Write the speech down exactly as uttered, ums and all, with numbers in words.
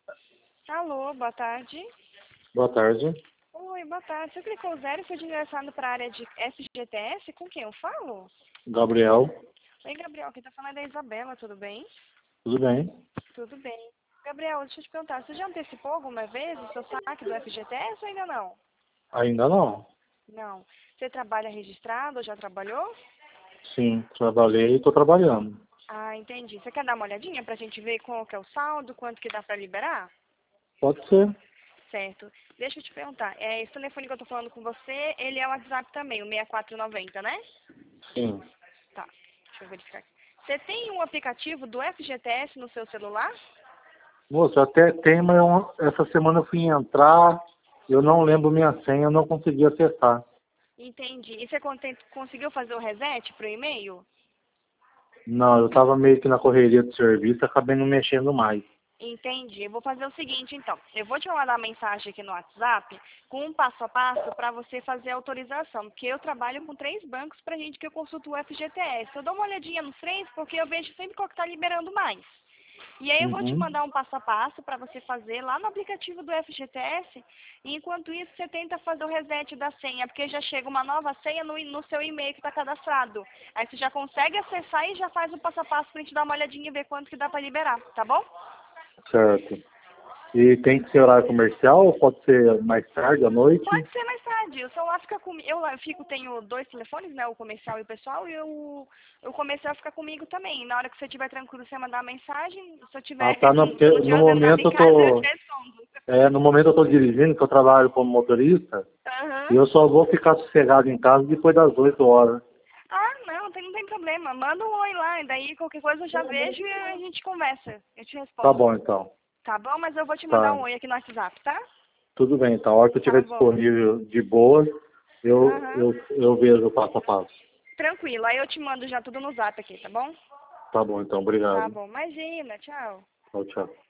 Alô, boa tarde. Boa tarde. Oi, boa tarde. Você clicou zero e foi direcionado para a área de F G T S? Com quem eu falo? Gabriel. Oi, Gabriel. Quem tá falando é a Isabela, tudo bem? Tudo bem? Tudo bem. Gabriel, deixa eu te perguntar, você já antecipou alguma vez o seu saque do F G T S ou ainda não? Ainda não. Não. Você trabalha registrado ou já trabalhou? Sim, trabalhei e estou trabalhando. Ah, entendi. Você quer dar uma olhadinha pra gente ver qual que é o saldo, quanto que dá pra liberar? Pode ser. Certo. Deixa eu te perguntar, é, esse telefone que eu tô falando com você, ele é o WhatsApp também, o seis quatro nove zero, né? Sim. Tá, deixa eu verificar aqui. Você tem um aplicativo do F G T S no seu celular? Moço, até tem, mas eu- essa semana eu fui entrar, eu não lembro minha senha, eu não consegui acessar. Entendi. E você conte- conseguiu fazer o reset pro e-mail? Não, eu estava meio que na correria do serviço, acabei não mexendo mais. Entendi. Eu vou fazer o seguinte, então. Eu vou te mandar mensagem aqui no WhatsApp com um passo a passo para você fazer a autorização. Porque eu trabalho com três bancos para gente que eu consulto o F G T S. Eu dou uma olhadinha nos três porque eu vejo sempre qual que está liberando mais. E aí eu vou te Uhum. mandar um passo a passo para você fazer lá no aplicativo do F G T S. E enquanto isso, você tenta fazer o reset da senha, porque já chega uma nova senha no, no seu e-mail que está cadastrado. Aí você já consegue acessar e já faz o passo a passo para a gente dar uma olhadinha e ver quanto que dá para liberar, tá bom? Certo. E tem que ser horário comercial ou pode ser mais tarde, à noite? Pode ser mais tarde. O celular fica comigo. Eu lá fico, tenho dois telefones, né? O comercial e o pessoal, e o, o comercial fica comigo também. Na hora que você estiver tranquilo, você mandar uma mensagem. Se eu Ah, tiver, tá. Não, se porque eu não no estiver fazendo nada momento em eu casa, eu te tô. respondo. É, no momento eu estou dirigindo, que eu trabalho como motorista, e Aham. eu só vou ficar sossegado em casa depois das oito horas. Ah, não, tem, não tem problema. Manda um oi lá, e daí qualquer coisa eu já vejo e a gente conversa. Eu te Tá respondo. bom, então. Tá bom? Mas eu vou te mandar Tá. um oi aqui no WhatsApp, tá? Tudo bem, então. A hora que eu Tá estiver bom. disponível de boa, eu, Aham. eu, eu vejo o passo a passo. Tranquilo. Aí eu te mando já tudo no zap aqui, tá bom? Tá bom, então. Tá Obrigado. bom. Imagina. Tchau. Tchau, tchau.